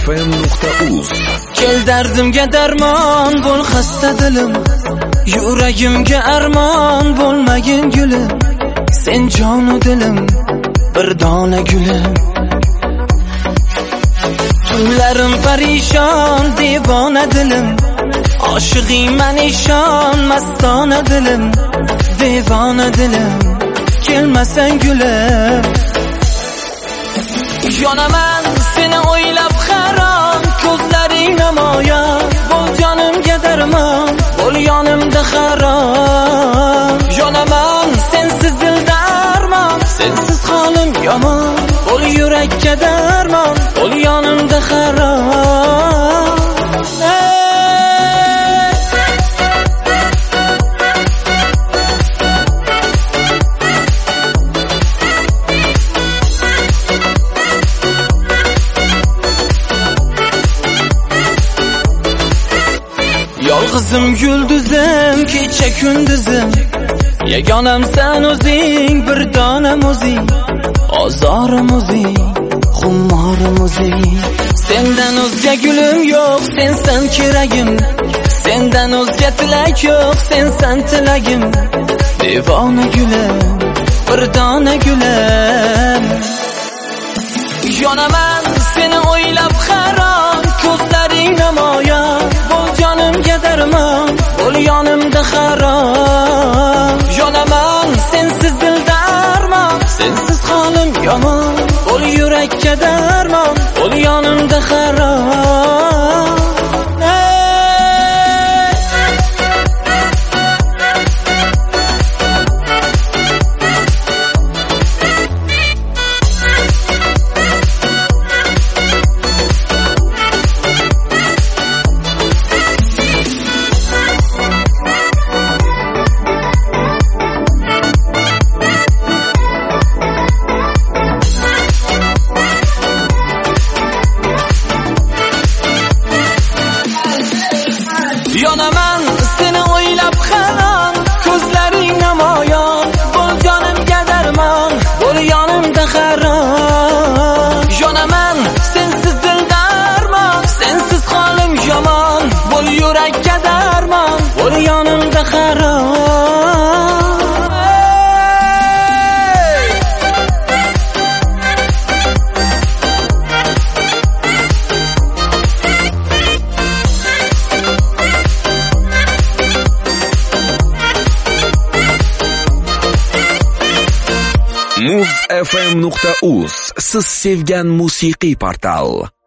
muzfm.uz. Kel dardimga darmon bo'l xasta dilim, yuragimga armon bo'lmagin gulim. Sen jonu dilim, bir dona gulim. Tunlarim parishon, devona dilim, oshig'ingman ishon, mastona dilim, devona dilim, kelmasang gulim. Yonaman seni o'ylab harom, ko'zlaring namoyon, bo'l jonimga darmon, bo'l yonimda harom. Yonaman sensiz dil darmon, sensiz holim yomon, bo'l yurakka darmon, bo'l yonimda harom. Yolg'izim yulduzim, kecha kunduzim, yagonamsan o'zing, bir donam o'zing, ozorim o'zing, xumorim o'zing. Sendan o'zga gulim yo'q, sensan keragim, sendan o'zga tilak yo'q, sensan tilagim, devona gulim, bir dona gulim. Yonaman seni o'ylab harom, ko'zlaring namoyon, bo'l jonimga darmon, bo'l yonimda harom. Yonaman sensiz dil darmon, sensiz holim yomon, bo'l yurakka darmon, bo'l yonimda harom. Yonaman seni o'ylab harom, ko'zlaring namoyon, bo'l jonimga darmon, bo'l yonimda harom. Yonaman sensiz dil darmon, sensiz holim yomon, bo'l yurakka darmon, bo'l yonimda harom. muzfm.uz. Siz sevgan musiqiy portal.